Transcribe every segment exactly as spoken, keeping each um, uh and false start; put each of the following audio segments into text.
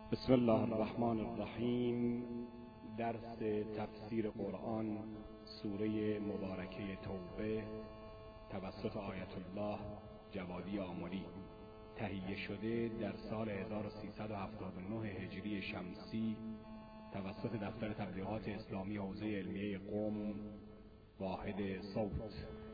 بسم الله الرحمن الرحیم. درس تفسیر قرآن سوره مبارکه توبه توسط آیت الله جوادی آملی تهیه شده در سال هزار و سیصد و هفتاد و نه هجری شمسی توسط دفتر تبلیغات اسلامی حوزه علمیه قم واحد صوت.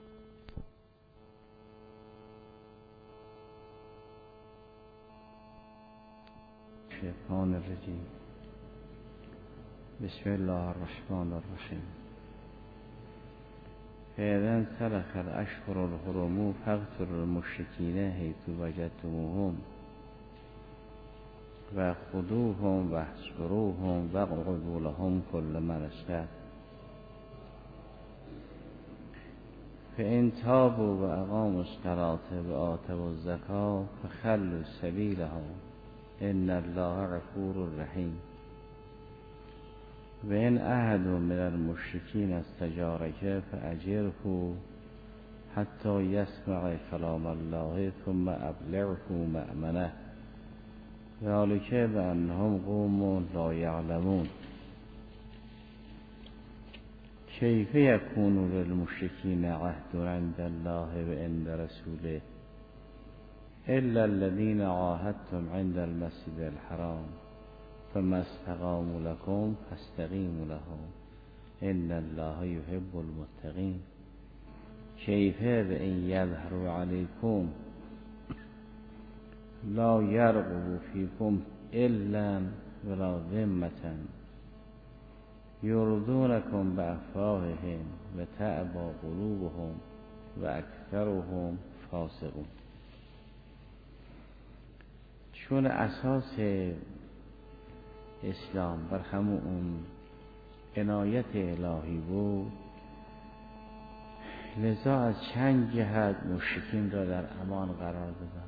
الشیطان الرجیم. بسم الله الرحمن الرحیم. فإذا انسلخ الأشهر الحرم فاقتلوا المشرکین حیث وجدتموهم وخذوهم واحصروهم واقعدوا لهم كل مرصد فإن تابوا وأقاموا الصلاة وآتوا الزکاة فخلوا سبیلهم ان الله غفور رحیم. و ان احد من المشرکین استجارک فاجره حتی یسمع کلام الله ثم ابلغه مأمنه ذلک بانهم قوم لا یعلمون. کیف یکون للمشرکین عهد عند الله و عند رسوله الا الذين عاهدتم عند المسجد الحرام فما استقاموا لكم فاستقيموا لهم ان الله يحب المتقين. كيف بأن يظهروا عليكم لا يرقبوا فيكم إلا ولا ذمة يرضونكم بأفواههم وتأبى قلوبهم وأكثرهم فاسقون. چون اساس اسلام بر همون اون عنایت الهی بود، لذا از چند جهت مشرکین را در امان قرار دادن.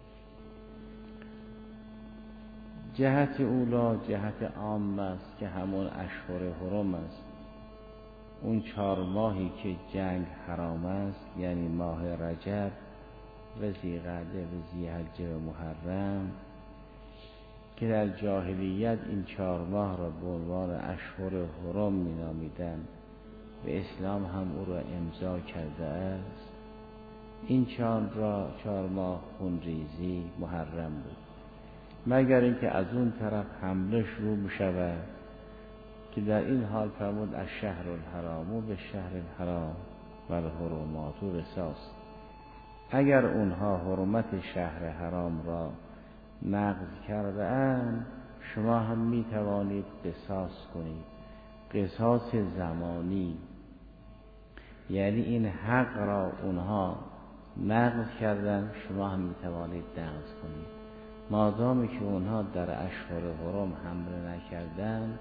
جهت اولا جهت عام است که همون اشهر حرم است، اون چهار ماهی که جنگ حرام است، یعنی ماه رجب و ذی‌قعده و ذی‌حجه و محرم، که در جاهلیت این چهار ماه را به عنوان اشهر حرم می نامیدند و اسلام هم او را امضا کرده است. این چهار را چهار ماه خونریزی محرم بود، مگر اینکه از اون طرف حمله شروع بشود که در این حال فرمود از شهر الحرام و به شهر الحرام و الحرمات قصاص. اگر اونها حرمت شهر حرام را نقض کرده اند، شما هم می توانید قصاص کنید. قصاص زمانی، یعنی این حق را اونها نقض کردن، شما هم می توانید نقض کنید. مادامی که اونها در اشهر حرم حمله نکردند،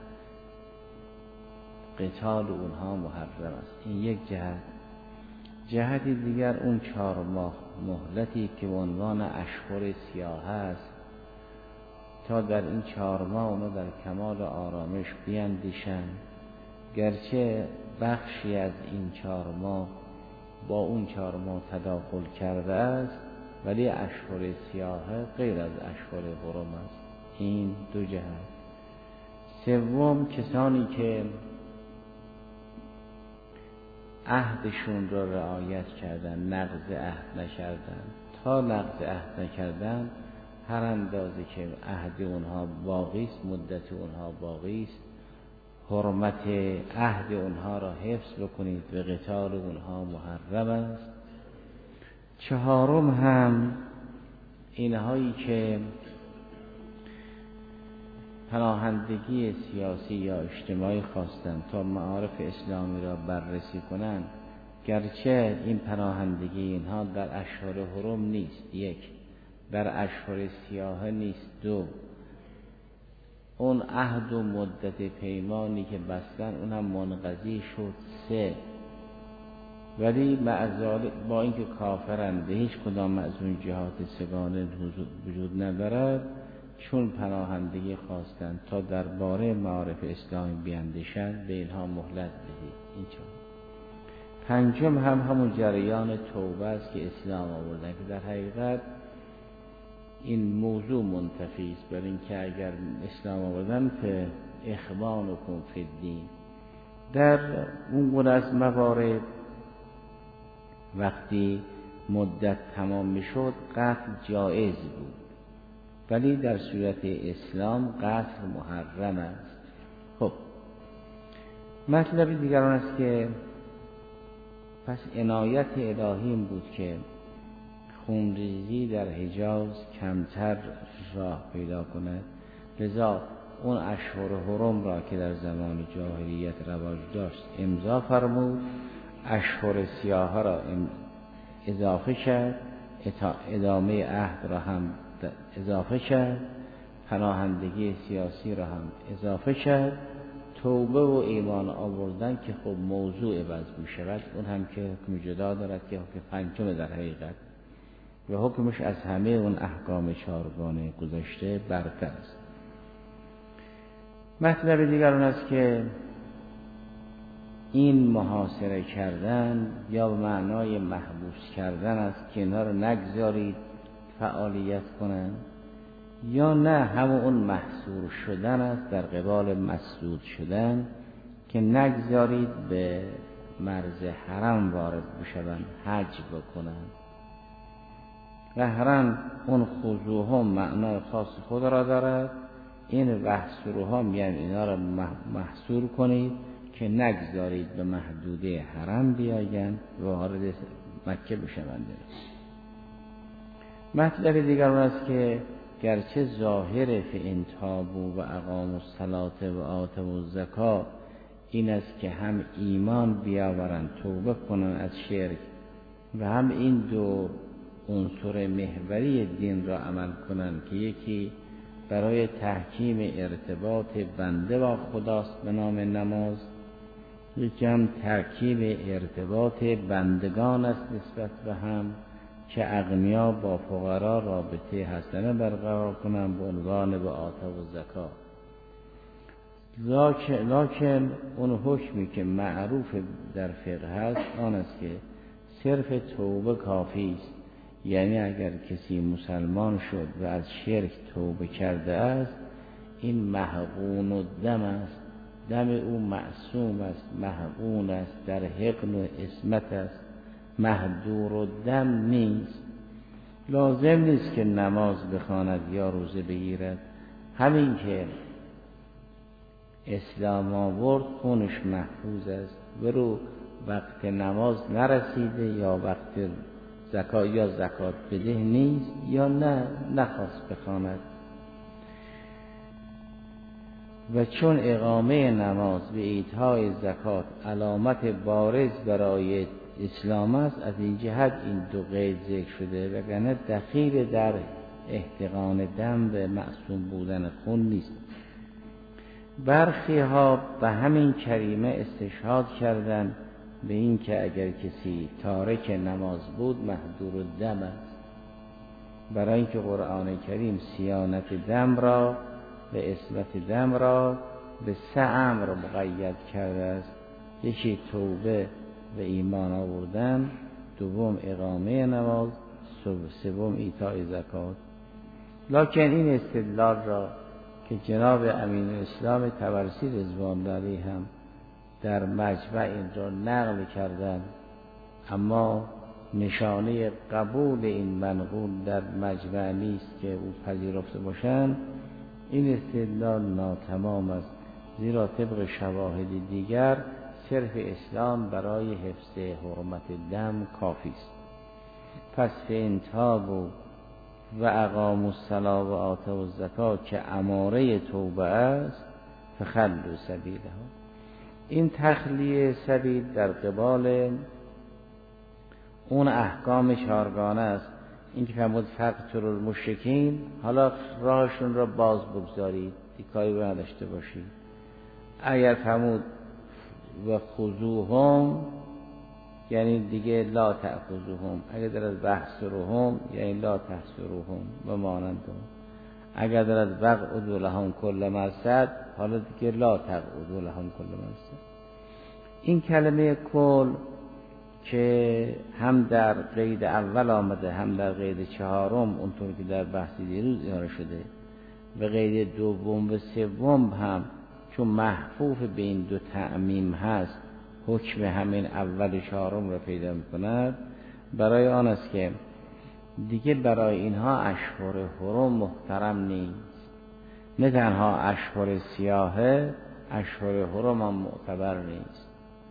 قتال اونها محرم است. این یک جهت. جهت دیگر اون چهار ماه مهلتی که به عنوان اشهر سیاه است، تا در این چهار ماه اونا در کمال آرامش بیندیشند. گرچه بخشی از این چهار ماه با اون چهار ماه تداخل کرده است، ولی اشهر سیاه غیر از اشهر حرم است. این دو جهت. سوم، کسانی که عهدشون را رعایت کردن، نقض عهد نکردن. تا نقض عهد نکردن، هر اندازه که عهد اونها باقی است، مدت اونها باقی است، حرمت عهد اونها را حفظ بکنید و قتال اونها محرم است. چهارم هم اینهایی که پناهندگی سیاسی یا اجتماعی خواستند تا معارف اسلامی را بررسی کنند، گرچه این پناهندگی اینها در اشهر حرم نیست، یک، در اشهر سیاه نیست، دو، اون عهد و مدت پیمانی که بستن اونم منقضی شد، سه، ولی معذالک با اینکه کافرند به هیچ کدام از اون جهات سگانه وجود ندارد، چون پناهندگی خواستند تا درباره معارف اسلامی بیندیشند، به اینها مهلت بدید. این چون پنجم هم همون جریان توبه است که اسلام آوردن، که در حقیقت این موضوع منتفی است، برای اینکه اگر اسلام آوردن به اخوانکم فی الدین. در اون گونه از موارد وقتی مدت تمام میشد قتل جایز بود، ولی در صورت اسلام قتل محرم است. خب مطلب دیگران است که پس عنایت الهی این بود که خونریزی در حجاز کمتر راه پیدا کند، لذا اون اشهر حرم را که در زمان جاهلیت رواج داشت امضا فرمود، اشهر سیاه را اضافه کرد، ادامه عهد را هم اضافه کرد، پناهندگی سیاسی را هم اضافه کرد، توبه و ایمان آوردن که خب موضوع عوض می شود، اون هم که حکم جدا دارد که حکم پنجم در حقیقت و حکمش از همه اون احکام چارگانه گذشته برتر است. مطلب دیگر اون است که این محاصره کردن یا به معنای محبوس کردن است که اینا رو نگذارید فعالیت کنند، یا نه همون اون محصور شدن است در قبال مسدود شدن که نگذارید به مرز حرم وارد بشوند، حج بکنند. و حرم اون خضوعهم معنای خاص خود را دارد، این وحصورهم یعنی اینا را محصور کنید که نگذارید به محدوده حرم بیایند و وارد مکه بشوند. مطلب دیگر اون است که گرچه ظاهر فإن تابوا و اقاموا الصلاة و آتوا الزکاة این است که هم ایمان بیاورند، توبه کنند از شرک و هم این دو عنصر محوری دین را عمل کنند که یکی برای تحکیم ارتباط بنده با خداست به نام نماز، یکی هم تحکیم ارتباط بندگان است نسبت به هم که اغنیا با فقرا رابطه حسنه برقرار کنند به عنوان به آتا و زکات. لکن اون حکمی که معروف در فقه هست آن است که صرف توبه کافی است، یعنی اگر کسی مسلمان شد و از شرک توبه کرده است این محقون الدم است، دم او معصوم است، محقون است، در حقن و عصمت است، مهدور الدم نیست. لازم نیست که نماز بخواند یا روزه بگیرد، همین که اسلام آورد خونش محفوظ است، ورو وقت نماز نرسیده یا وقت زکات یا زکات بده نیست یا نه نخواست بخواند. و چون اقامه نماز و ایتای زکات علامت بارز برای اسلام است، از این جهت این دو قید ذکر شده، وگرنه دخیل در احتقان دم به معصوم بودن خون نیست. برخی ها به همین کریمه استشهاد کردند به این که اگر کسی تارک نماز بود محدور الدم است، برای اینکه قرآن کریم صیانت دم را و عصمت دم را به سه امر مقید کرده است: یکی توبه و ایمان آوردن، دوم اقامه نماز، سوم ایتای زکات. لکن این استدلال را که جناب امین اسلام طبرسی رضوان الله علیه هم در مجمع این را نقل کردند، اما نشانه قبول این منقول در مجمع نیست که او پذیرفته باشند، این استدلال ناتمام است، زیرا طبق شواهد دیگر صرف اسلام برای حفظ حرمت دم کافی است. پس فإن تابوا و اقاموا الصلاة و آتوا الزکات که اماره توبه است فخلوا سبیلها. این تخلیه سبیل در قبال اون احکام چهارگانه است. این که فرمود فقتلوا المشرکین، حالا راهشون را باز بگذارید، کاری رو نداشته باشید. اگر فرمود و خذوهم یعنی دیگه لا تأخذوهم، اگر دارد بحثروهم یعنی لا تحصروهم و مانندهم، اگر دارد وقعدوا لهم کل مرصد، حالا دیگه لا تقعدوا لهم کل مرصد. این کلمه کل که هم در قید اول آمده هم در قید چهارم اونطور که در بحث دیروز اشاره شده و قید دوم و سوم هم چون محفوف به این دو تعمیم هست حکم همین اول چهارم را پیدا می‌کند. برای آن است که دیگه برای اینها اشهر حرم محترم نیست، نه تنها اشهر سیاهه، اشهر حرم هم معتبر نیست.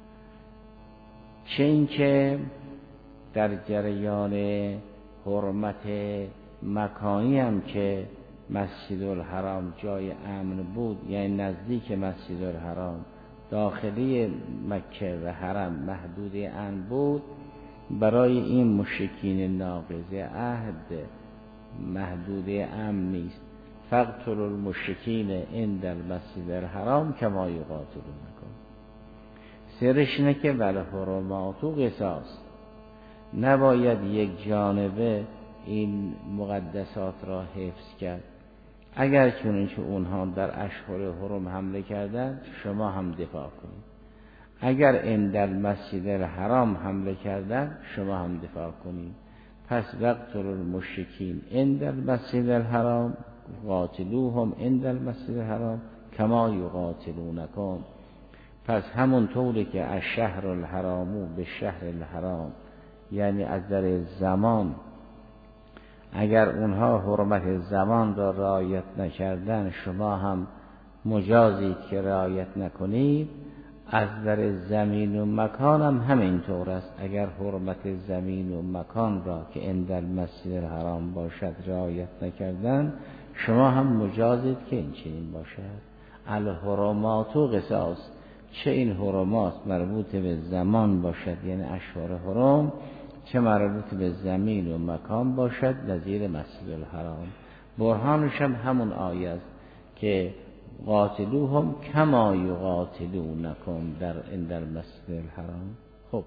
چه این که در جریان حرمت مکانی هم که مسجد الحرام جای امن بود، یعنی نزدیک مسجد الحرام داخلی مکه و حرم محدود امن بود، برای این مشرکین ناقض عهد محدود امن نیست. فاقتلوا المشرکین عند المسجد الحرام کما یقاتلونکم. سرش اینه که ول حرمات و قصاص، نباید یک جانبه این مقدسات را حفظ کرد. اگر چنانچه اونها در اشهر حرم حمله کردند شما هم دفاع کنید، اگر عند المسجد الحرام حمله کردند شما هم دفاع کنید. پس وقتلوا المشرکین عند المسجد الحرام قاتلوهم عند المسجد الحرام کما یقاتلونکم. پس همون طوری که از شهر الحرامو به شهر الحرام، یعنی از در زمان، اگر اونها حرمت زمان را رعایت نکردن شما هم مجازید که رعایت نکنید، از در زمین و مکان هم همین طور است. اگر حرمت زمین و مکان را که عند المسجد الحرام باشد رعایت نکردن شما هم مجازید که این چنین باشد. الحرمات و قصاص، چه این حرمات مربوط به زمان باشد یعنی اشهر حرم، چه مربوط به زمین و مکان باشد نظیر مسجد الحرام. برهانش هم همون آیه است که قاتلوهم کما یقاتلونکم در عند المسجد الحرام. خب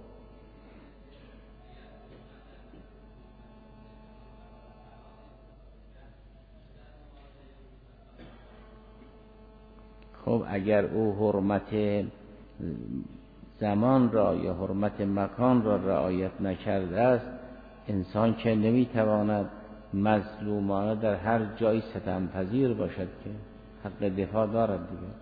خب اگر او حرمت زمان را یا حرمت مکان را رعایت نکرده است، انسان که نمیتواند مظلومانه در هر جایی ستم پذیر باشد که حق دفاع دارد دیگه،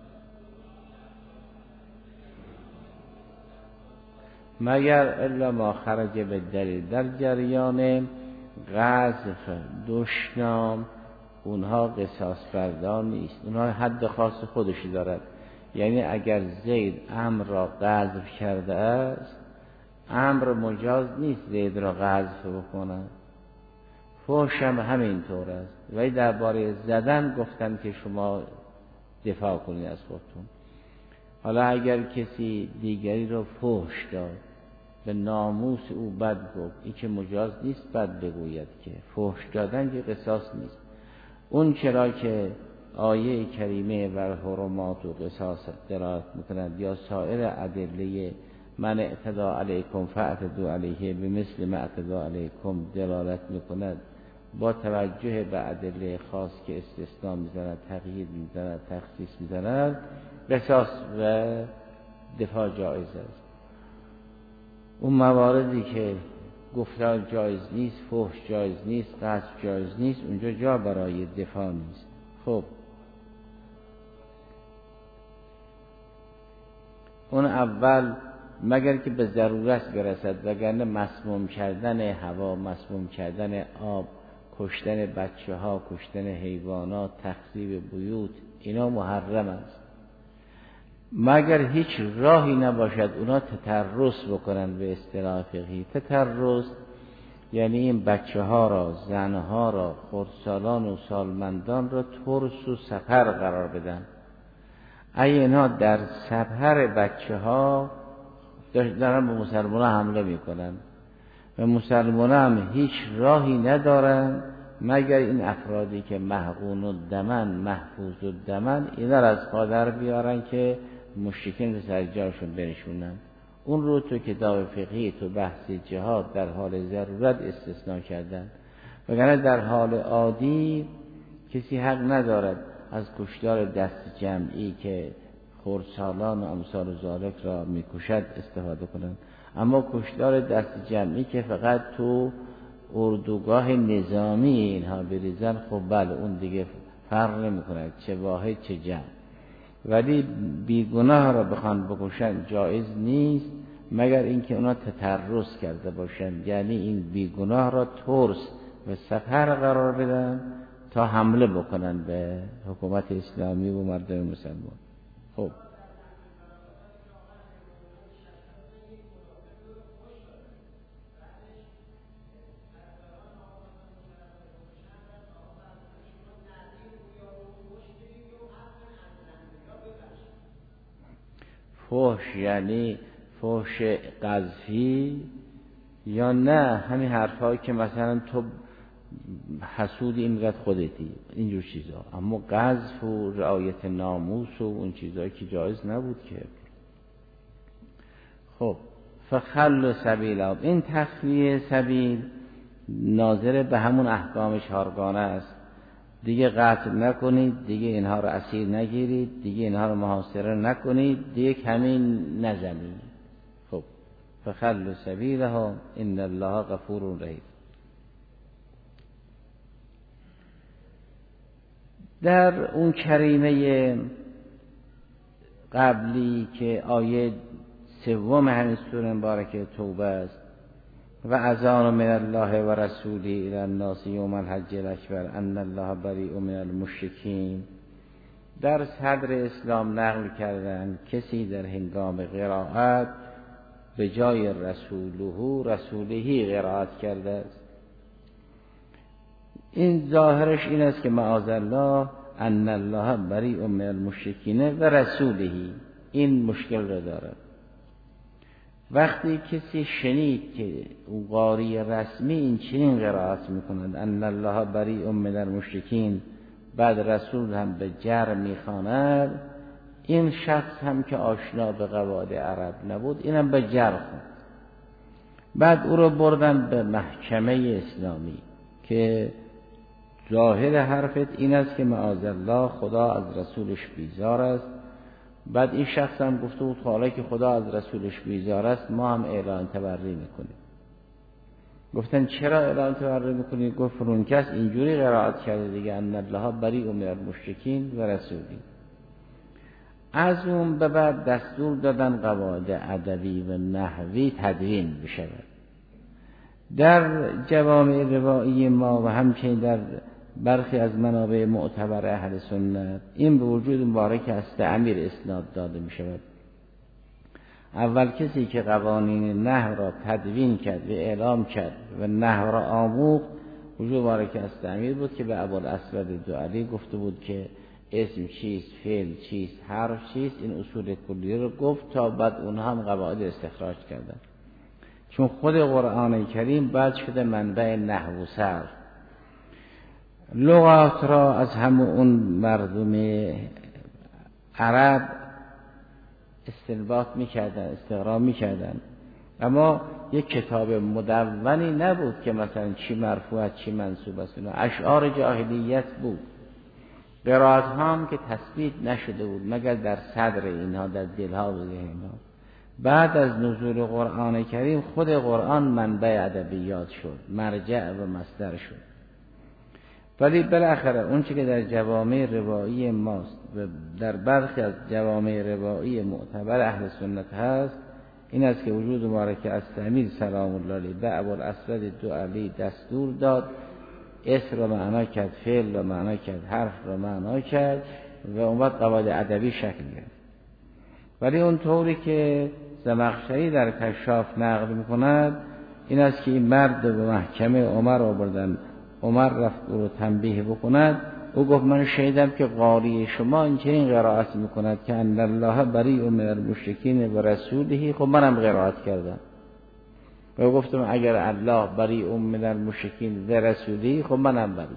مگر الا ما خرج به دلیل. در جریان قذف دشنام اونها قصاص بردار نیست، اونها حد خاص خودشی دارد. یعنی اگر زید عمرو را قذف کرده است، عمرو مجاز نیست زید را قذف بکنه. فحش هم همین طور است. ولی درباره زدن گفتن که شما دفاع کنید از خودتون. حالا اگر کسی دیگری را فحش داد، به ناموس او بد گفت، این که مجاز نیست بد بگوید، که فحش دادن که قصاص نیست. اون چرا که آیه کریمه و حرمات و قصاص دلالت میکند یا سایر ادله من اعتدی علیکم فاعتدوا علیه بمثل ما اعتدی علیکم دلالت میکند، با توجه به ادله خاص که استثناء میزند، تقیید میزند، تخصیص میزند، قصاص و دفاع جایز است. اون مواردی که گفتار جایز نیست، فحش جایز نیست، قذف جایز نیست، اونجا جا برای دفاع نیست. خب اون اول مگر که به ضرورت برسد، وگرنه مسموم کردن هوا، مسموم کردن آب، کشتن بچه ها، کشتن حیوانات، تخریب بیوت، اینا محرم است. مگر هیچ راهی نباشد اونا تترس بکنن. به اصطلاح فقهی تترس یعنی این بچه ها را، زن ها را، خردسالان و سالمندان را ترس و سپر قرار بدن. اگه اینا در سپر بچه ها دارن به مسلمان حمله میکنن و مسلمان هم هیچ راهی ندارن مگر این افرادی که محقون و دمن، محفوظ و دمن، اینا را از قادر بیارن که مشرکین به سرجاشون بنشونن. اون رو تو کتاب فقهی تو بحث جهاد در حال ضرورت استثناء کردن، وگرنه در حال عادی کسی حق ندارد از کشتار دست جمعی که خردسالان و امثال ذالک را میکشد استفاده کنند. اما کشتار دست جمعی که فقط تو اردوگاه نظامی اینها بریزن، خب بله اون دیگه فرق نمی کند چه واحد چه جمع. ولی بیگناه را بخوان بکشن جایز نیست مگر اینکه اونا تطرس کرده باشن، یعنی این بیگناه را ترس و سفر قرار بدن تا حمله بکنن به حکومت اسلامی و مردم مسلمان. خب فحش یعنی فحش قذفی یا نه همین حرفایی که مثلا تو حسود اینقدر خودتی، اینجور چیزا. اما قذف و رعایت ناموس و اون چیزایی که جایز نبود که. خب فخل سبیلا، این تخلیه سبیل ناظر به همون احکام چهارگانه است. دیگه قتل نکنید، دیگه اینها رو اسیر نگیرید، دیگه اینها رو محاصره نکنید، دیگه کمین نزنید. خب فخل سبیلها ان الله غفور رحیم. در اون کریمه قبلی که آیه سوم همین سوره مبارکه توبه است، و اذان من الله و رسوله الی الناس یوم الحج الاکبر ان الله بریء من المشرکین، در صدر اسلام نقل کردن کسی در هنگام قرائت به جای رسوله رسولهی قرائت کرده است. این ظاهرش این است که معاذ الله ان الله بریء من المشرکین و رسولهی، این مشکل را دارد. وقتی کسی شنید که او قاری رسمی این چنین قرائت میکنند ان الله بریء من المشرکین، بعد رسول هم به جر میخواند، این شخص هم که آشنا به قواعد عرب نبود اینم به جر خواند. بعد او رو بردن به محکمه اسلامی که ظاهر حرفت این است که معاذ الله خدا از رسولش بیزار است. بعد این شخص هم گفته بود حالا که خدا از رسولش بیزار است ما هم اعلان تبری میکنیم. گفتن چرا اعلان تبری میکنیم؟ گفت فرون کس اینجوری قرائت کرده دیگه ان الله بریء من المشرکین و رسولی. از اون به بعد دستور دادن قواعد ادبی و نحوی تدوین بشود در جوامع روایی ما و همچنین در برخی از منابع معتبر اهل سنت. این به وجود مبارک است امیر اسناد داده می شود. اول کسی که قوانین نحو را تدوین کرد و اعلام کرد و نحو را آموخت وجود مبارک است امیر بود که به ابوالاسود دؤلی گفته بود که اسم چیست، فعل چیست، حرف چیست، این اصول کلی رو گفت تا بعد اونها هم قواعد استخراج کردن. چون خود قرآن کریم بعد شده منبع نحو و صرف، لغات را از همون اون مردم عرب استنباط میکردن، استقرا میکردن، اما یک کتاب مدونی نبود که مثلا چی مرفوع چی منصوب است. اشعار جاهلیت بود، قرائت ها هم که تثبیت نشده بود مگر در صدر اینها، در دلها و ذهنها. بعد از نزول قرآن کریم خود قرآن منبع ادبیات شد، مرجع و مصدر شد. ولی بالاخره اون چی که در جوامع روایی ماست و در برخی از جوامع روایی معتبر اهل سنت هست این است که وجود مبارک از امیر سلام الله علیه به ابوالاسود دؤلی دستور داد اسم را معنا کرد، فعل را معنا کرد، حرف را معنا کرد و اون وقت قواعد ادبی شکل گرفت. ولی اون طوری که زمخشری در کشاف نقل میکند این است که این مرد به محکمه عمر آوردن، عمر رفت او رو تنبیه بکند، او گفت من شنیدم که قاری شما اینچنین قرائت میکند که ان الله بریء من المشرکین و رسوله، خب منم قرائت کردم و گفتم اگر الله بریء من المشرکین و رسوله خب منم بریء.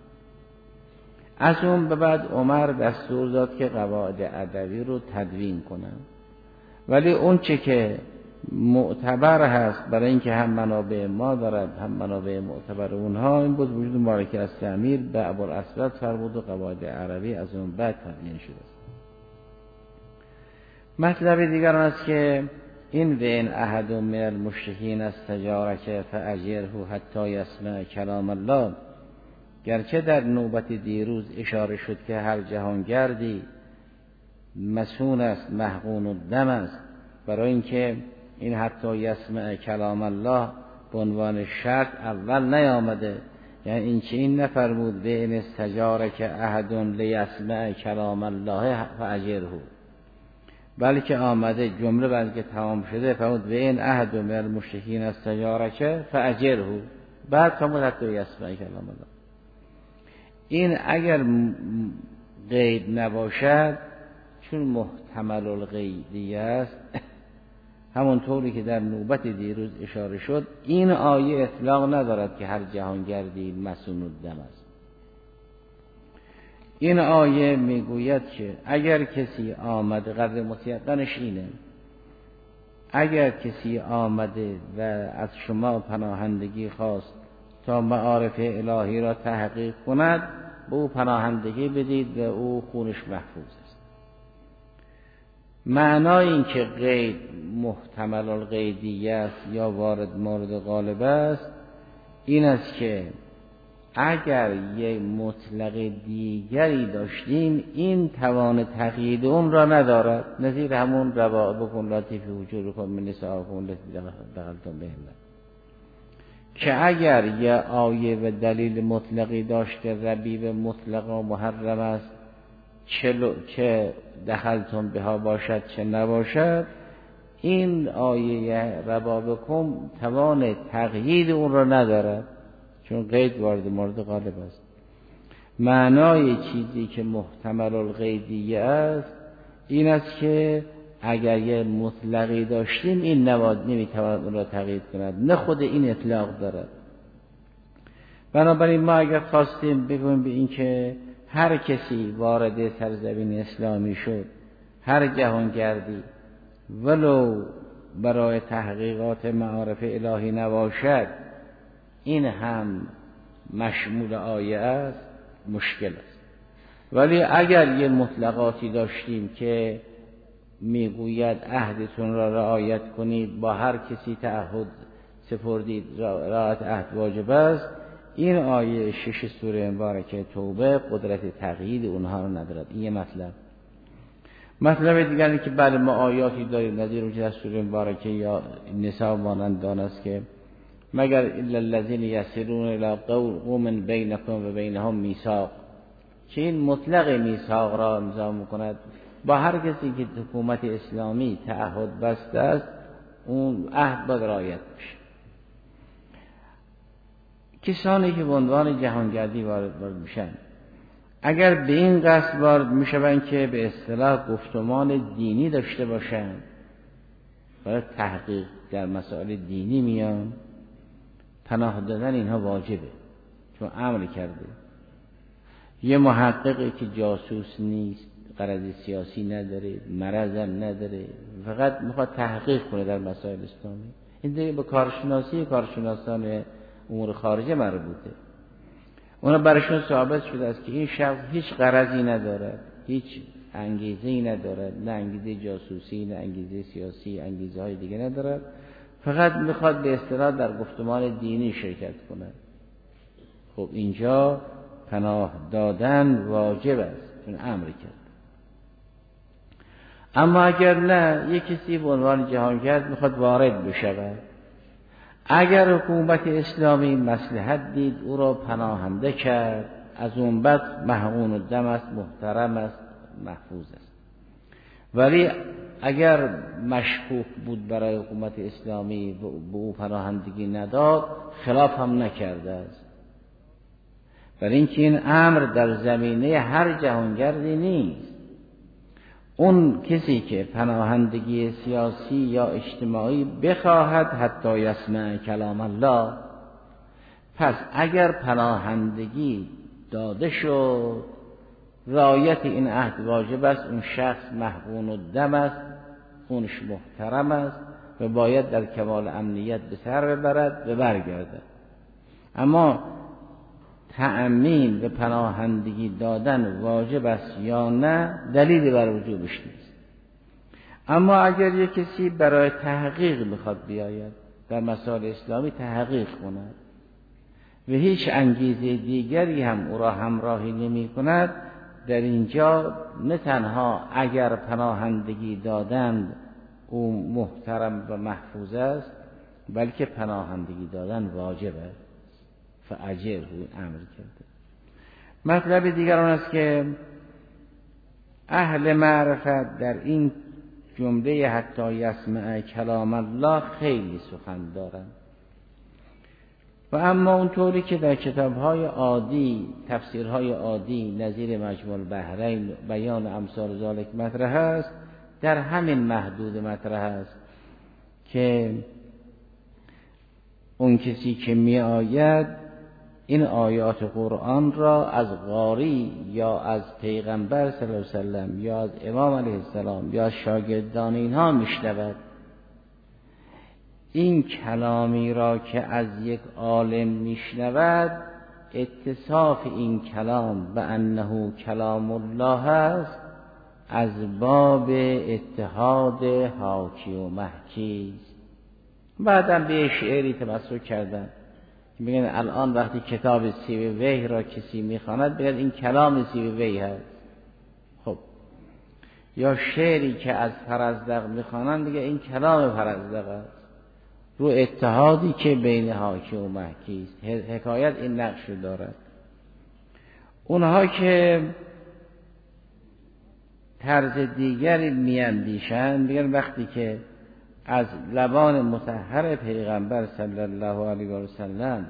از اون به بعد عمر دستور داد که قواعد ادبی رو تدوین کنن. ولی اون چه که معتبر هست برای اینکه هم منابع ما دارد هم منابع معتبر اونها، این بود وجود مبارک از امیر به ابوالاسود فرمود و قواعد عربی از اون بعد تدوین شده است. مطلب دیگر است که این و این احد من المشرکین استجارک فاجره حتی یسمع کلام الله. گرچه در نوبت دیروز اشاره شد که هر جهانگردی مسون است، محقون الدم است، برای اینکه این حتی یسمع کلام الله به عنوان شرط اول نیامده، یعنی این که این نفرمود به این استجارک احد لیسمع کلام الله فاجره، بلکه آمده جمله بلکه تمام شده فرمود به این احد من المشرکین استجارک فاجره، بعد فرمود حتی یسمع کلام الله. این اگر غیب نباشد، چون محتمل الغیبی است، همونطوری که در نوبت دیروز اشاره شد، این آیه اطلاق ندارد که هر جهانگردی مسون الدم است. این آیه میگوید که اگر کسی آمده، قدر متیقنش اینه، اگر کسی آمده و از شما پناهندگی خواست تا معارف الهی را تحقیق کند، به او پناهندگی بدید و او خونش محفوظ است. معنای این که غیب محتمل الغیبی است یا وارد مورد غالب است، این است که اگر یک مطلق دیگری داشتیم، این توان تقیید اون را ندارد، نظیر همون روا بکن لاتی فی وجورکم من نسائکم التی دخلتم بهن، که اگر یه آیه و دلیل مطلقی داشته ربیب مطلق و محرم است، چه, چه دخلتم بها باشد چه نباشد، این آیه ربابکم توان تقیید اون را ندارد، چون قید وارد مورد غالب است. معنای چیزی که محتمل الغیبی است این است که اگر یه مطلقی داشتیم، این نواد نمیتواند اون را تقیید کند، نه خود این اطلاق دارد. بنابراین ما اگر خواستیم بگویم به این که هر کسی وارد سرزمین اسلامی شد، هر جهانگردی، ولو برای تحقیقات معارف الهی نباشد، این هم مشمول آیه است، مشکل است. ولی اگر یه مطلقاتی داشتیم که میگوید عهدتون را رعایت کنید، با هر کسی تعهد سپردید، رعایت عهد واجب است، این آیه شش سوره مبارکه توبه قدرت تقیید اونها رو ندارد. این یه مطلب. مطلب دیگری که بله ما آیاتی داریم نظیر اون در سوره مبارکه یا نساء مانند آن است که مگر الا الذین یسیرون الی قوم بینکم و بینهم میثاق، که این مطلق میثاق را امضا میکند با هر کسی که حکومت اسلامی تعهد بسته است، اون عهد باید رعایت بشه. کسانی که به عنوان جهانگردی وارد وارد میشن، اگر به این قصد وارد میشوند که به اصطلاح گفتمان دینی داشته باشند، برای تحقیق در مسائل دینی میان، پناه دادن اینها واجبه، چون امر کرده. یه محققی که جاسوس نیست، غرض سیاسی نداره، مرضم نداره، فقط میخواد تحقیق کنه در مسائل اسلامی، این دیگه به کارشناسی کارشناسان امور خارجه مربوطه. اونا براشون ثابت شده است که این شخص هیچ غرضی ندارد، هیچ انگیزه‌ای ندارد، نه انگیزه جاسوسی، نه انگیزه سیاسی، انگیزه های دیگه ندارد، فقط میخواد به اصطلاح در گفتمان دینی شرکت کنه. خب اینجا پناه دادن واجب است، چون امر کرد. اما اگر نه، یک کسی به عنوان جهانگرد میخواد وارد بشود، اگر حکومت اسلامی مصلحت دید او را پناهنده کرد، از اون بعد محقون الدم است، محترم است، محفوظ است. ولی اگر مشکوک بود برای حکومت اسلامی به او پناهندگی نداد، خلاف هم نکرده است. برای اینکه این امر در زمینه هر جهانگردی نیست. اون کسی که پناهندگی سیاسی یا اجتماعی بخواهد حتی یسمع کلام الله، پس اگر پناهندگی داده شد، رعایت این عهد واجب است، اون شخص محقون الدم است، خونش محترم است و باید در کمال امنیت به سر ببرد و برگردد. اما تأمین و پناهندگی دادن واجب است یا نه، دلیلی بر وجوبش نیست. اما اگر یک کسی برای تحقیق میخواد بیاید در مسائل اسلامی تحقیق کند و هیچ انگیزه دیگری هم او را همراهی نمی کند، در اینجا نه تنها اگر پناهندگی دادند او محترم و محفوظ است، بلکه پناهندگی دادن واجب است. فاجره امر کرده. مطلب دیگر آن است که اهل معرفت در این جمله حتی یسمع کلام الله خیلی سخن دارند و اما اونطوری که در کتاب‌های عادی، تفسیرهای عادی نظیر مجموع البحرین بیان امثال ذالک مطرح است، در همین محدود مطرح است که اون کسی که می آید این آیات قرآن را از قاری یا از پیغمبر صلی الله علیه وسلم یا از امام علیه السلام یا از شاگردان اینها میشنود، این کلامی را که از یک عالم میشنود اتصاف این کلام به انه کلام الله است از باب اتحاد حاکی و محکی است. بعدم به شعری تمسک کردن میگن الان وقتی کتاب سیبویه را کسی میخواند بگه این کلام سیبویه هست. خب یا شعری که از فرزدق میخوانند بگه این کلام فرزدق است، رو اتحادی که بین حاکی و محکی است. حکایت این نقش دارد. اونها که طرز دیگری میاندیشند میگن وقتی که از لبان مطهر پیغمبر صلی الله علیه و سلم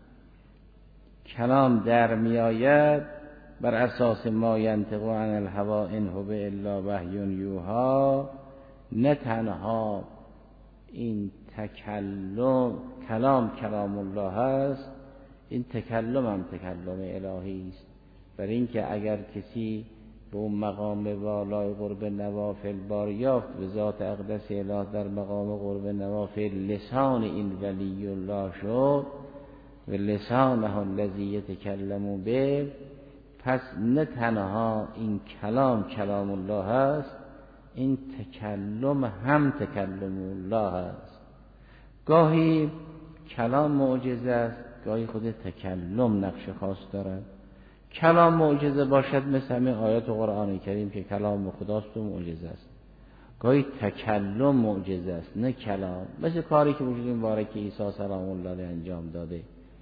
کلام در می آید بر اساس ما ینطق عن الهوی ان هو الا وحی یوحی، نه تنها این تکلم کلام کلام الله است، این تکلم هم تکلم الهی است. برای اینکه اگر کسی به اون مقام والای قرب نوافل بار یافت و ذات اقدس اله در مقام قرب نوافل لسان این ولی الله شد و لسانه الذی یتکلم به، پس نه تنها این کلام کلام الله است، این تکلم هم تکلم الله است. گاهی کلام معجزه است، گاهی خود تکلم نقش خاص دارد. کلام معجزه باشد مثل همین آیات قرآن کریم که کلام خداست و معجزه است. گاهی تکلم معجزه است نه کلام، مثل کاری که وجود مبارک عیسی سلام الله علیه انجام داده.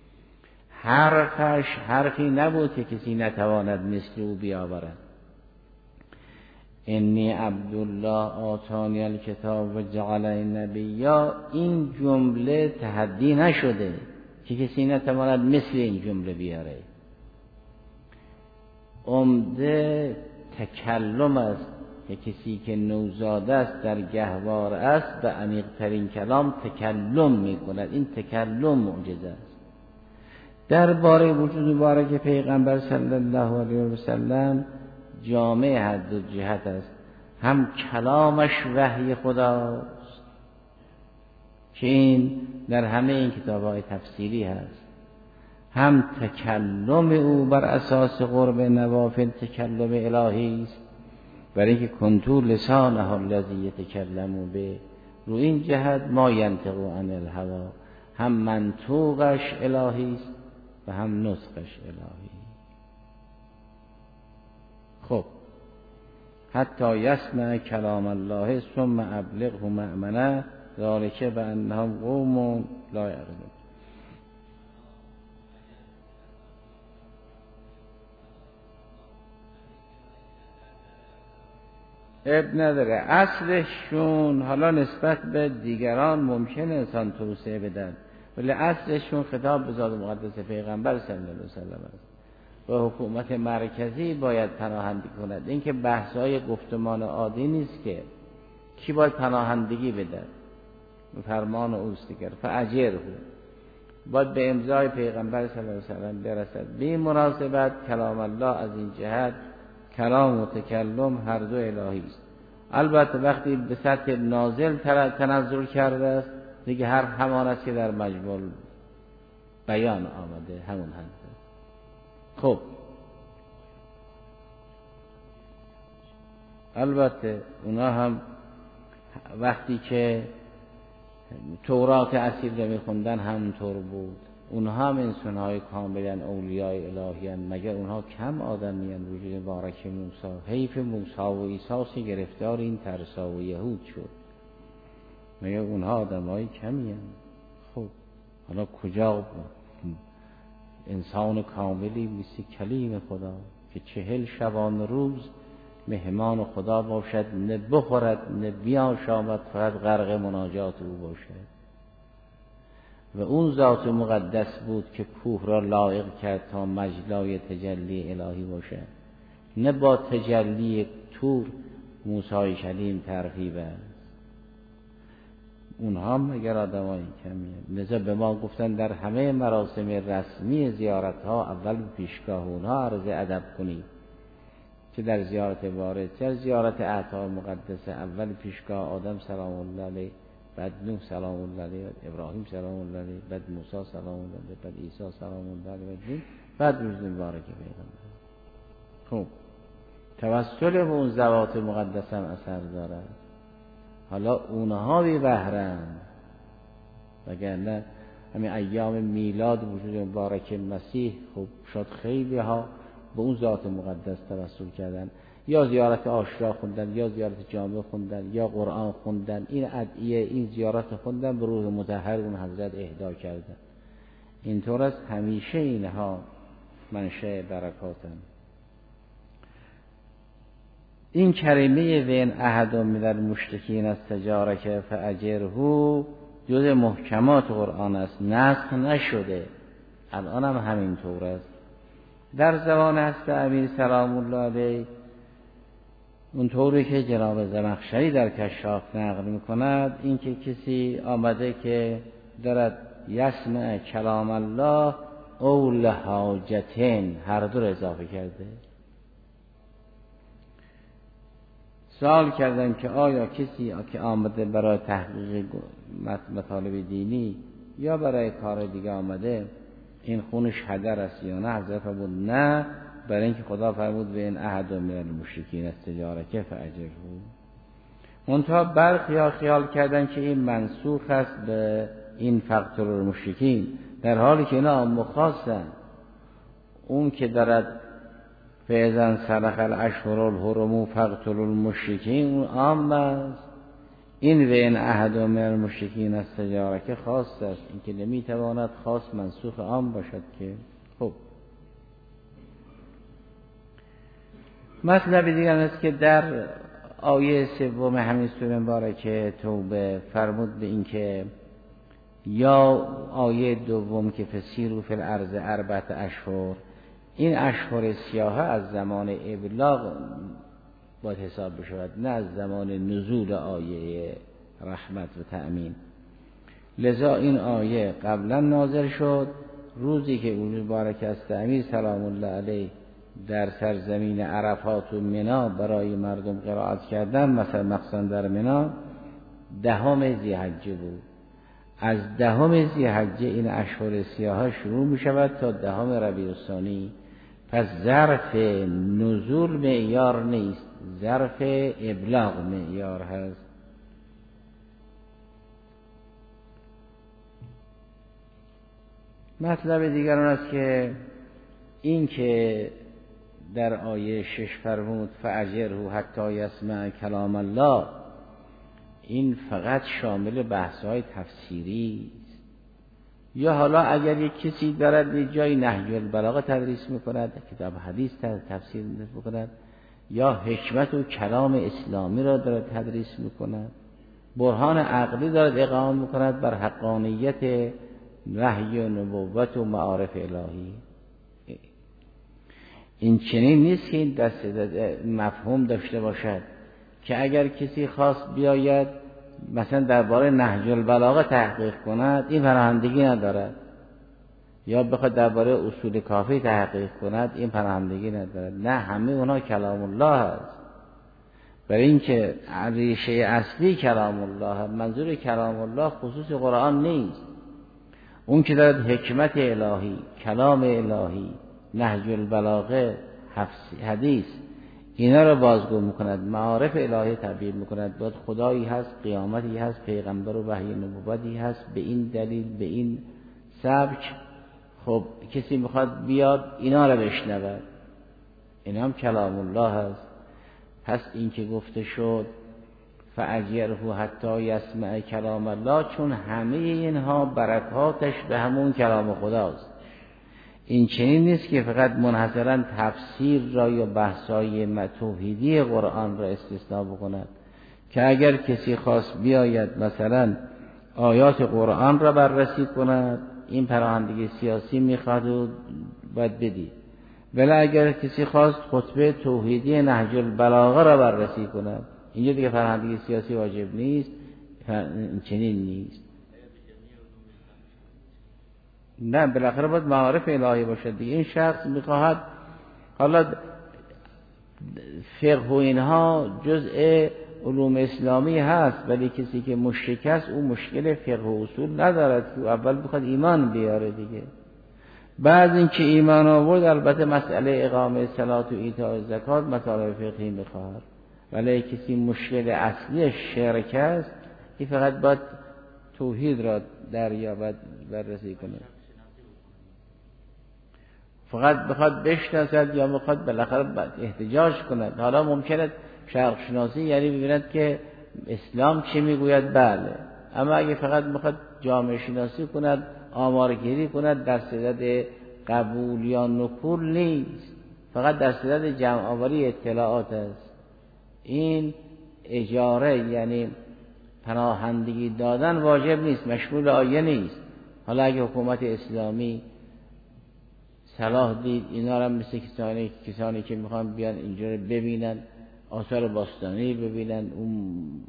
حرفش حرفی نبود که کسی نتواند مثل او بیاورد. انی عبدالله آتانی الکتاب و جعلنی نبیا، این جمله تحدی نشده که کسی نتواند مثل این جمله بیاره. عمده تکلم است که کسی که نوزاده است در گهوار است به عمیق ترین کلام تکلم می کند. این تکلم معجزه است. درباره وجود مبارک پیغمبر صلی الله علیه و سلم جامع هر دو جهت است. هم کلامش وحی خداست که این در همه این کتاب‌های تفسیری هست، هم تکلم او بر اساس قرب نوافل تکلم الهی است، برای اینکه کنتو لسانه الذی یتکلم به. رو این جهت ما ینطق عن الهوی، هم منطوقش الهی است و هم نطقش الهی. خب حتی یسمع کلام الله ثم ابلغه مأمنه ذلک بانهم قوم لا یعلمون. اب نداره اصلشون، حالا نسبت به دیگران ممکنه انسان توسعه بدن، ولی اصلشون خطاب به ذات مقدس پیغمبر صلی الله علیه و سلم است و حکومت مرکزی باید پناهندگی کند. این که بحث‌های گفتمان عادی نیست که کی باید پناهندگی بده، فرمان اوست دیگر. فاجره باید به امضای پیغمبر صلی الله علیه و سلم برسد. بی مناسبت کلام الله از این جهت کلام و تکلم هر دو الهی است. البته وقتی به سطح نازل تنزل کرده است دیگه هر همان است که در مجموع بیان آمده، همون هست. خب البته اونا هم وقتی که تورات اصیل رو میخوندن همونطور بود. اونها هم انسان‌های کاملا اولیای الهی هستند. مگر اونها کم آدمی هستند؟ وجود مبارک موسی، حیف موسی و عیسی گرفتار این ترسا و یهود شد. مگر اونها آدم‌های کمی هستند؟ خب حالا کجا انسان کاملی مثل کلیم خدا که چهل شبانه روز مهمان خدا باشد، نه بخورد نه بیاشامد، فقط غرق مناجات او باشد. و اون ذات مقدس بود که کوه را لایق کرد تا مجلای تجلی الهی باشد، نه با تجلی تور موسی کلیم ترغیب است. اونها مگر آدمای کمیه؟ لذا به ما گفتن در همه مراسم رسمی زیارت ها اول پیشگاه اونها عرض ادب کنید، چه در زیارت وارد چه در زیارت اعطا مقدسه. اول پیشگاه آدم سلام الله علیه، بعد نوح سلام الله علیه، ابراهیم سلام الله علیه، بعد موسی سلام الله علیه، بعد عیسی سلام الله علیه، بعد روز مبارک پیغمبر. خب توسل به اون ذوات مقدس هم اثر دارد. حالا اونها بی بهرند، وگرنه همین ایام میلاد وجود مبارک مسیح خب شد خیلی ها به اون ذات مقدس توسل کردن، یا زیارت عاشورا خوندن، یا زیارت جامع خوندن، یا قرآن خوندن، این ادعیه این زیارت خوندن به روح مطهر اون حضرت اهدا کردن. اینطور است همیشه اینها منشأ برکاتن. این کلمه وین احد من المشرکین استجارک فاجره جز محکمات قرآن است، نسخ نشده، الان هم همینطور است. در زبان هست امیر سلام الله علیه اونطوری که جناب زمخشری در کشاف نقل میکند، این که کسی آمده که دارد یسمع کلام الله او لحاجتین، هر دو رو اضافه کرده. سوال کردن که آیا کسی که آمده برای تحقیق مطالب دینی یا برای کار دیگه آمده این خونش هدر است یا نه؟ حضرت فرمود نه، برای اینکه خدا فرمود به این احد من المشرکین استجارک فاجره. منتها برخی خیال کردن که این منسوخ است به این فقتل المشرکین، در حالی که اینا مخاصن. اون که دارد فیضن سلخ الاشهر الحرم فقتل المشرکین اون عام است، این و این احد من المشرکین استجارک خاص است. این که نمیتواند خاص منسوخ عام باشد که. خب مطلب دیگر است که در آیه سوم همین سوره مبارکه توبه فرمود به این که یا آیه دوم که فسیروا فی الارض اربعة اشهر، این اشهر سیاهه از زمان ابلاغ باید حساب بشود، نه از زمان نزول آیه رحمت و تأمین. لذا این آیه قبلا نازل شد روزی که اون مبارک است امیر سلام الله علیه در سرزمین عرفات و منا برای مردم قرائت کردن، مثلا مخصوصا در منا دهم ذی‌حجه بود. از دهم ذی‌حجه این اشهر سیاهه شروع می شود تا دهم ربیع الثانی. پس ظرف نزول معیار نیست، ظرف ابلاغ معیار هست. مطلب دیگر اون است که این که در آیه شش فرمود فاجره حتی یسمع کلام الله، این فقط شامل بحث‌های تفسیری است. یا حالا اگر یک کسی دارد یک جای نهج البلاغه تدریس میکند، کتاب حدیث تفسیر میکند، یا حکمت و کلام اسلامی را دارد تدریس میکند، برهان عقلی دارد اقامه میکند بر حقانیت وحی و نبوت و معارف الهی، این چنین نیست که این دست مفهوم داشته باشد که اگر کسی خواست بیاید مثلا درباره نهج البلاغه تحقیق کند این پناهندگی ندارد، یا بخواد درباره اصول کافی تحقیق کند این پناهندگی ندارد. نه، همه اونها کلام الله است. برای اینکه ریشه اصلی کلام الله، منظور کلام الله خصوص قرآن نیست. اون که دارد حکمت الهی، کلام الهی، نهج البلاغه، حدیث، اینا رو بازگو میکند، معارف الهی تعبیر میکند. باید خدایی هست، قیامتی هست، پیغمبر و وحی نبوتی هست، به این دلیل به این سبک. خب کسی میخواد بیاد اینا رو بشنود، اینا هم کلام الله هست. پس این که گفته شد فاجره حتی یسمع کلام الله، چون همه اینها برکاتش به همون کلام خداست. این چنین نیست که فقط منحصرا تفسیر را یا بحثای توحیدی قرآن را استثناء بکند، که اگر کسی خواست بیاید مثلا آیات قرآن را بررسی کند، این پراهندگی سیاسی میخواد و باید بدید. ولی اگر کسی خواست خطبه توحیدی نهج البلاغه را بررسی کند، اینجا دیگه پراهندگی سیاسی واجب نیست، این چنین نیست. نه، بالاخره باید معارف الهی باشد دیگه. این شخص میخواهد حالا فقه و اینها جزء علوم اسلامی هست، ولی کسی که مشرک است او مشکل فقه و اصول ندارد که اول بخواد ایمان بیاره دیگه. بعد اینکه ایمان آورد البته مسئله اقامه صلات و ایتاء زکات مطالب فقهی میخواهد، ولی کسی مشکل اصلی شرک است، این فقط باید توحید را دریابد بررسی کنه. فقط بخواد بشناسد یا بخواد بالاخره احتجاج کند. حالا ممکنه شرق شناسی یعنی ببیند که اسلام چی میگوید، بله، اما اگه فقط بخواد جامعه شناسی کند، آمارگیری کند، در صدد قبول یا نکول نیست، فقط در صدد جمع آوری اطلاعات است. این اجاره یعنی پناهندگی دادن واجب نیست، مشمول آیه نیست. حالا اگه حکومت اسلامی صلاح دید اینا را مثل کسانی, کسانی که میخوان بیان اینجا رو ببینن، آثار باستانی ببینن، اون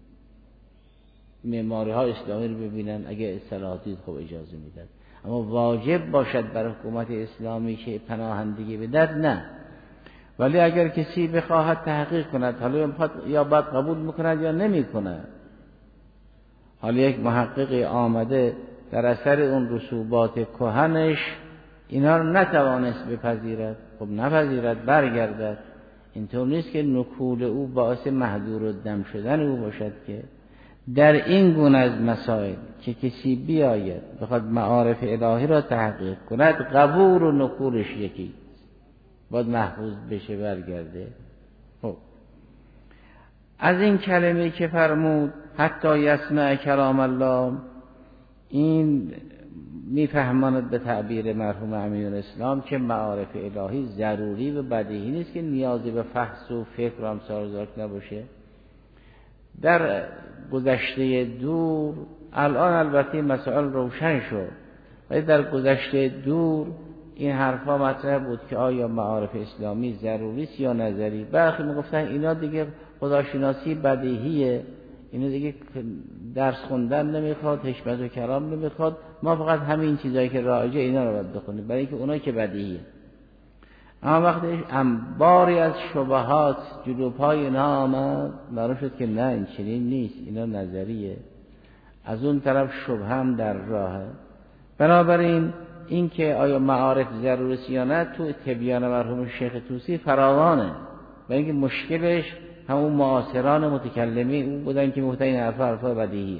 معماری ها اسلامی رو ببینن، اگه صلاح دید خب اجازه میدن. اما واجب باشد برای حکومت اسلامی که پناهندگی بدهد، نه. ولی اگر کسی بخواهد تحقیق کند، حالا یا باید قبول میکند یا نمیکند. حالا یک محقق آمده در اثر اون رسوبات کهنش اینا رو نتوانست بپذیرد، خب نپذیرد، برگردد. اینطور نیست که نکول او باعث محدور و دم شدن او باشد. که در این گونه از مسائل که کسی بیاید بخواد معارف الهی را تحقیق کند، قبول و نکولش یکی باید محفوظ بشه، برگرده. خب از این کلمه که فرمود حتی یسمع کلام الله، این میفهماند به تعبیر مرحوم امین الاسلام که معارف الهی ضروری و بدیهی نیست که نیازی به فحص و فکر و امثال ذالک نباشه. در گذشته دور، الان البته مسائل روشن شد، ولی در گذشته دور این حرفا مطرح بود که آیا معارف اسلامی ضروری است یا نظری. برخی میگفتن اینا دیگه خداشناسی بدیهیه، اینا دیگه درس خوندن نمیخواد، حکمت و کلام نمیخواد، ما فقط همین چیزایی که رایجه اینا رو باید بخونیم، برای اینکه اونا که بدیهیه. اما وقتی انباری از شبهات جلو پای اینا آمد، معلوم شد که نه، این چنین نیست، اینا نظریه. از اون طرف شبه هم در راهه. بنابراین این که آیا معارف ضروری است یا نه، تو تبیان مرحوم شیخ طوسی فراوانه، و اینکه مشکلش همون معاصران متکلمین اون بودن که گفتن این حرف حرف بدیهیه.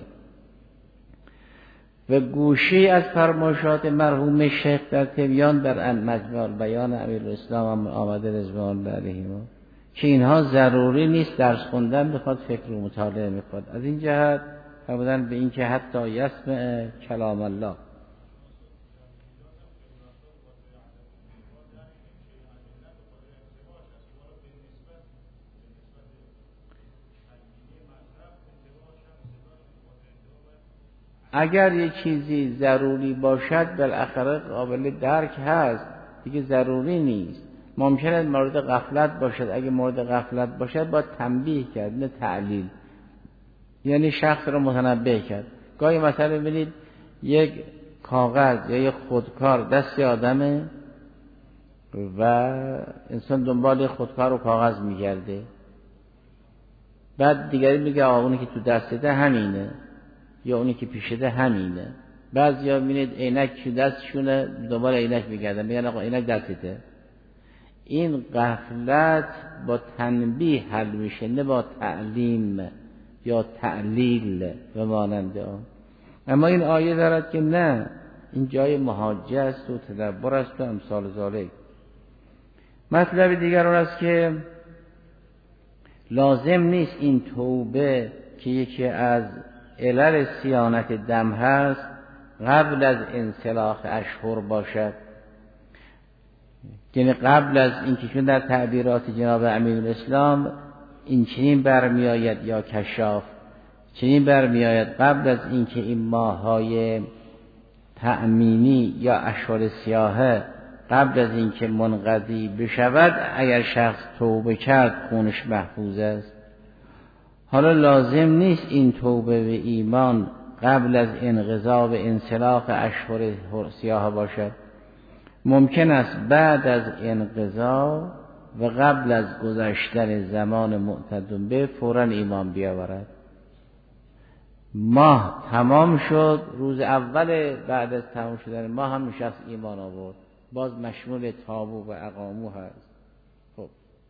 و گوشی از فرمایشات مرحوم شیخ در تبیان در مجموع بیان امیرالاسلام آمده رضوان الله علیه که اینها ضروری نیست، درس خوندن میخواد، فکر و مطالعه میخواد. از این جهت فرمودن به این که حتی یسمع کلام الله. اگر یک چیزی ضروری باشد بالاخره قابل درک هست، دیگه ضروری نیست. ممکنه مورد غفلت باشد، اگه مورد غفلت باشد باید تنبیه کرد، نه تعلیل، یعنی شخص رو متنبه کرد. گاهی مثلا ببینید یک کاغذ یا یک خودکار دست آدمه و انسان دنبال خودکار و کاغذ میگرده، بعد دیگری میگه آقا اونی که تو دستته همینه یا اونی که پیشته همینه. بعضیا میبینید عینک تو دستشونه دنبال عینک میگردن، میگن آقا عینک دستته. این غفلت با تنبیه حل میشه، نه با تعلیم یا تعلیل و مانند آن. اما این آیه دارد که نه، این جای محاجه است و تدبر است و امثال ذالک. مطلب دیگر اون است که لازم نیست این توبه که یکی از علل صیانت دم هست قبل از انسلاخ اشهر باشد، یعنی قبل از اینکه، چون در تعبیرات جناب امیرالاسلام این چنین برمی آید یا کشاف چنین برمی آید قبل از اینکه این ماه‌های تأمینی یا اشهر سیاهه قبل از اینکه منقضی بشود اگر شخص توبه کرد خونش محفوظ است. حالا لازم نیست این توبه و ایمان قبل از انقضا و انسلاخ اشهر سیاه باشد، ممکن است بعد از انقضا و قبل از گذشتن زمان معتدم به فوراً ایمان بیاورد. ماه تمام شد، روز اول بعد از تمام شدن ماه هم شخص ایمان آورد، باز مشمول تابو و اقامو هست. خب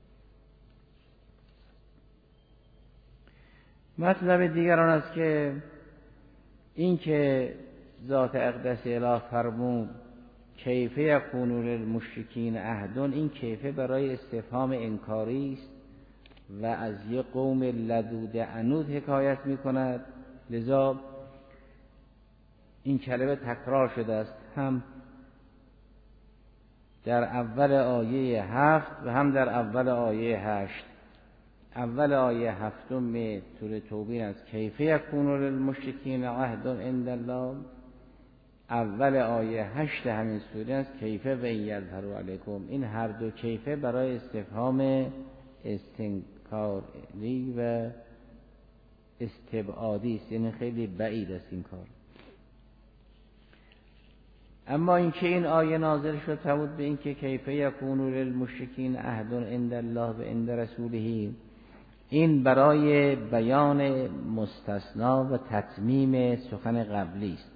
مطلب دیگر آن است که این که ذات اقدس اله فرمود کیف یکون للمشرکین عهد، این کیفه برای استفهام انکاری است و از یک قوم لدود عنود حکایت می کند، لذا این کلمه تکرار شده است، هم در اول آیه هفت و هم در اول آیه هشت. اول آیه هفتم سوره توبه است کیف یکون للمشرکین عهد عند الله، اول آیه هشت همین سوره است کیف و یظهر علیکم. این هر دو کیفه برای استفهام استنکاری و استبعادی است، یعنی خیلی بعید است این کار. اما اینکه این آیه نازل شد تمود به اینکه کیف یکون للمشرکین عهد عند الله و عند رسوله، این برای بیان مستثنا و تتمیم سخن قبلی است.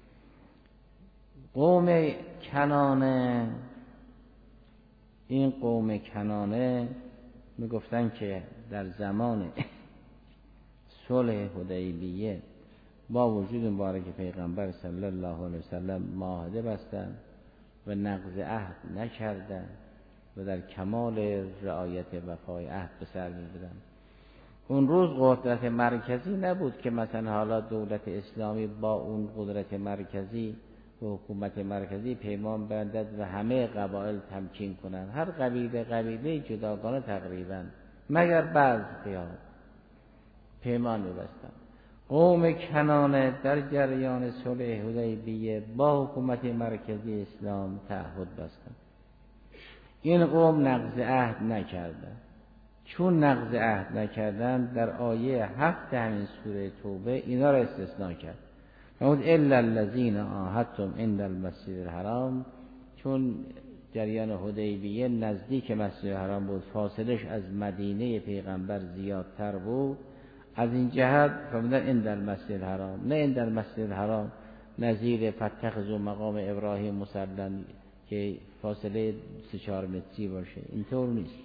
قوم کنانه، این قوم کنانه میگفتن که در زمان صلح حدیبیه با وجود مبارک پیغمبر صلی الله علیه وسلم معاهده بستند و نقض عهد نکردند و در کمال رعایت وفای عهد به سر می‌بردند. اون روز قدرت مرکزی نبود که مثلا حالا دولت اسلامی با اون قدرت مرکزی و حکومت مرکزی پیمان بندد و همه قبایل تمکین کنند. هر قبیله قبیله جداگانه تقریبا مگر بعض خیال پیمان می‌بستند. قوم کنانه در جریان صلح حدیبیه با حکومت مرکزی اسلام تعهد بستند. این قوم نقض عهد نکردند. چون نقض عهد نکردند در آیه هفت همین سوره توبه اینا را استثناء کرد. فرمود الا الذین عاهدتم عند المسجد الحرام، چون جریان حدیبیه نزدیک مسجد الحرام بود، فاصلش از مدینه پیغمبر زیادتر بود، از این جهت فرمودن عند المسجد الحرام، نه عند المسجد الحرام نظیر فاتخذوا مقام ابراهیم مصلی که فاصله سه چهار متری باشه، اینطور نیست.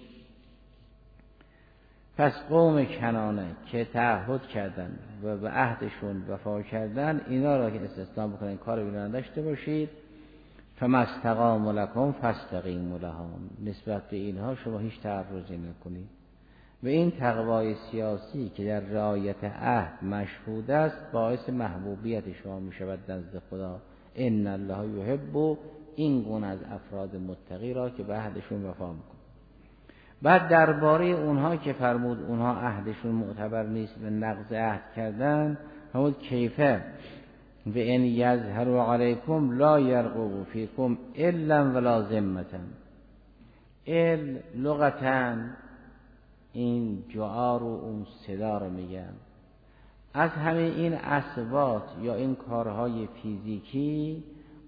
پس قوم کنانه که تعهد کردن و به عهدشون وفا کردن، اینا را که استثناء بکنن کار بینا داشته باشید. فما استقاموا لکم فاستقیموا لهم، نسبت به اینها شما هیچ تعرضی نکنید. و این تقوای سیاسی که در رعایت عهد مشهود است باعث محبوبیت شما می شود نزد خدا. ان الله یحب این گونه از افراد متقی را که به عهدشون وفا میکنند. بعد درباره اونها که فرمود اونها عهدشون معتبر نیست و نقض عهد کردن، فرمود کیفه و ان یظهروا علیکم لا یرقبوا فیکم الا ولا ذمة. ال لغتاً این جعار و اون صدا رو میگن. از همین این اصوات یا این کارهای فیزیکی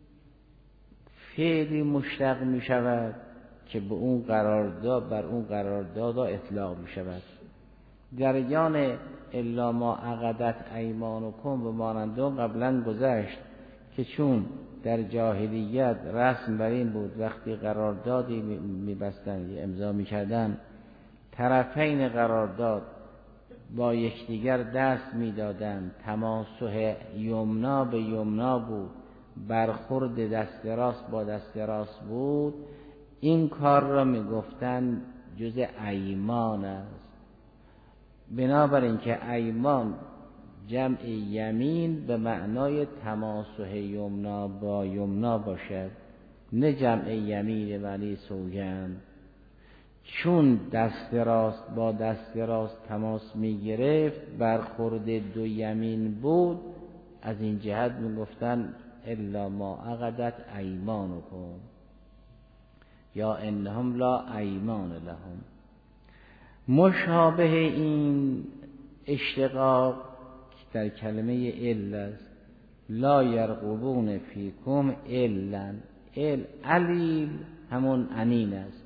فعلی مشتق می شود که به اون قرارداد بر اون قرارداد اطلاق می شود. جریان الا ما عقدت ایمانکم و مانندون قبلا گذشت که چون در جاهلیت رسم بر این بود وقتی قراردادی می‌بستن یا امضا می‌کردن، طرفین قرارداد با یکدیگر دست می‌دادند، تماسح یمنا به یمنا بود، برخورد دست راست با دست راست بود. این کار را می‌گفتند جز ایمان است. بنابراین که ایمان جمع یمین به معنای تماسح یمنا با یمنا باشد، نه جمع یمین به معنی سوگند. چون دست راست با دست راست تماس می گرفت، برخورد دو یمین بود، از این جهت می گفتن الا ما عقدت ایمانکم یا انهم لا ایمان لهم. مشابه این اشتقاق در کلمه ال است، لا یرقبون فیکم الا. ال علیل همون انین است.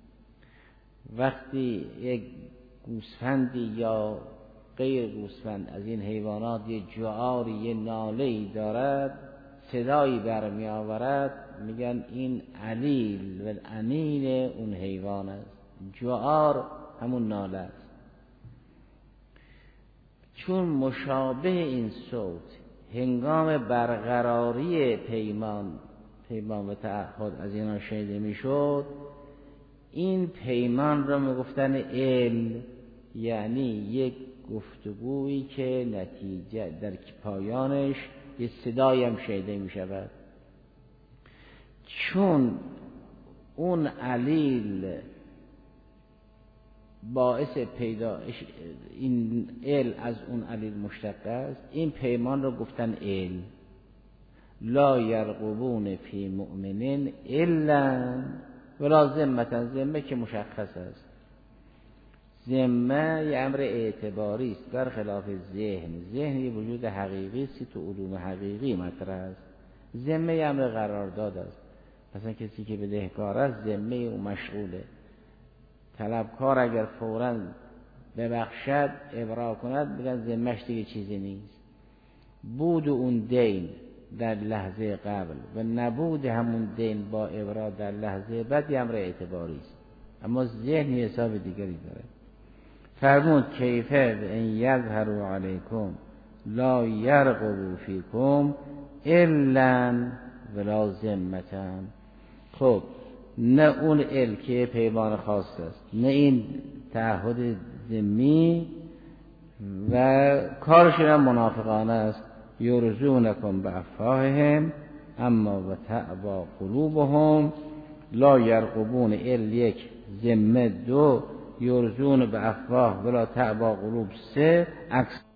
وقتی یک گوسفندی یا غیر گوسفند از این حیوانات یه جعاری یه ناله‌ای دارد، صدایی برمی آورد، میگن این علیل و انین اون حیوان است. جعار همون ناله است. چون مشابه این صوت هنگام برقراری پیمان پیمان و تعهد از اینا شنیده میشد، این پیمان را میگفتن ال، یعنی یک گفتگویی که نتیجه در پایانش یه صدایی هم شنیده میشود. چون اون علیل باعث پیدا این ال از اون علیل مشتق است، این پیمان رو گفتن ال. لا یرقبون فی مؤمنین الا ولا ذمة. ذمه که مشخص است. ذمه یه امر اعتباری است برخلاف ذهن. ذهن یه وجود حقیقی است که تو علوم حقیقی مطرح است. ذمه یه امر قرارداد است. مثلا کسی که بدهکار است ذمه او مشغوله. طلبکار اگر فوراً ببخشد ابرا کند بگن ذمه‌اش دیگه چیزی نیست. بود اون دین در لحظه قبل و نبود همون دین با ابرا در لحظه بعد یه امر اعتباری است، اما ذهن حساب دیگری داره. فرمود کیفه ان یظهروا علیکم لا یرقبوا فیکم الا ولا ذمة. خب نه اون ال که پیمان خاص است، نه این تعهد ذمی و کارشون هم منافقانه است. یرزونکم بافواههم اما و تعبا قلوبهم. لا یرقبون ال یک، ذمه دو، یرزون به افواه ولا تعبا قلوب سه. عکس